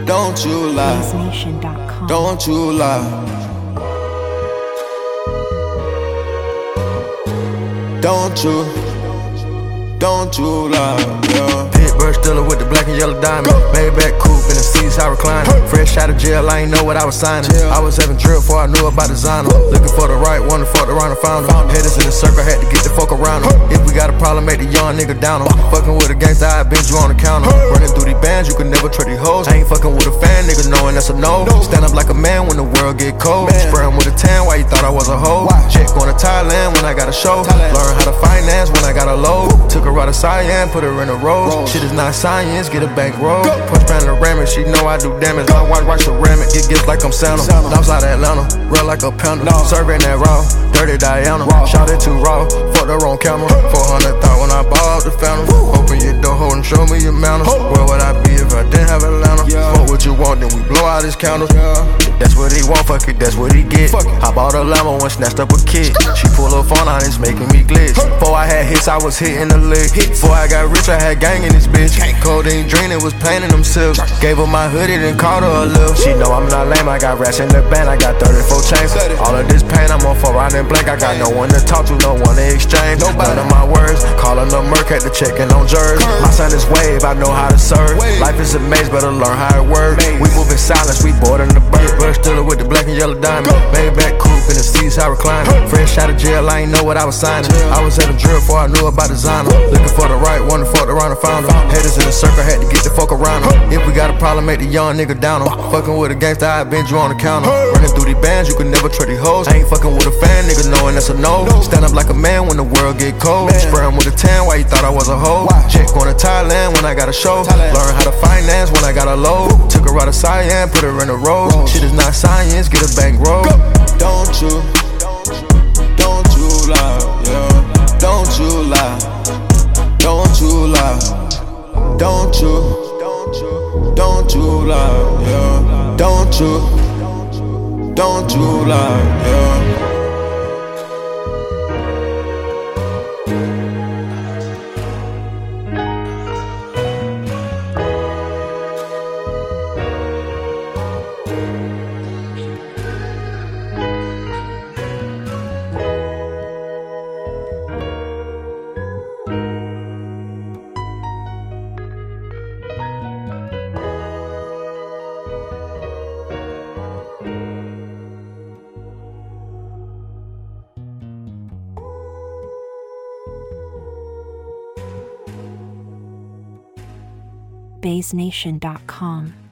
Don't you lie. BaseNation.com. Don't you lie. Don't you lie, yeah. Pittsburgh Steeler with the black and yellow diamond. Maybach coupe in the seats, I recline. Fresh out of jail, I ain't know what I was signing. I was having drill before I knew about designer. Looking for the right one to fuck around and found him. Headers in the circle, had to get the fuck around him. If we got a problem, make the young nigga down him. Fucking with a gangsta, I bend you on the counter. Running through these bands, you can never trust these hoes. I ain't fucking with a fan, nigga, knowing that's a no. Stand up like a man when the world get cold. Spray him with a tan, why you thought I was a hoe? Check going to Thailand when I got a show. Learn how to finance when I got a load. Took her out of Cyan, put her in a rose. Shit is not science, get a bankroll. Punch panoramic, she know I do damage. My watch ceramic, get gifts like I'm Santa. Outside Atlanta, real like a panda. Serving that raw, dirty Diana. Shot it too raw, fucked her on camera. 400 thought when I bought the fountain. Open your door, hold and show me your manners. Where would I be if I didn't have Atlanta? Fuck what you want, then we blow out his candles. That's what he want, fuck it, that's what he get. I bought a Lambo and snatched up a kid. She pull her phone out, it's making me glitch. Before I had hits, I was hitting the lick. Before I got rich, I had gang in this bitch. Codeine dream, it was painting themselves. Gave her my hoodie, then called her a little. She know I'm not lame, I got rats in the band, I got 34 chains. All of this pain, I'm on 4 round and blank. I got no one to talk to, no one to exchange. None of my words, calling the Merc, had to checking on Jers. My son is wave, I know how to serve. Life is a maze, better learn how it works. We move in silence, we bored in the bird. Bird Steeler with the black and yellow diamond. Maybach coupe in the seats, I recline. Fresh out of jail, I ain't know what I was signing. I was having drill before I knew about designer. Looking for the right one to fuck around and found him. Headers in the circle, had to get the fuck around him. If we got a problem, make the young nigga down him. Fucking with a gangsta, I bend you on the counter. Running through these bands, you can never trust these hoes. I ain't fucking with a fan, nigga, knowing that's a no. Stand up like a man when the world get cold. Spray him with a tan, why you thought I was a hoe? Check going to Thailand when I got a show. Learn how to finance when I got a load. Took her out of Cyan, put her in a rose. Shit is not science, get a bankroll. Don't you lie, yeah. Don't you lie. Don't you lie. Don't you lie, yeah. Don't you lie, yeah. BaseNation.com.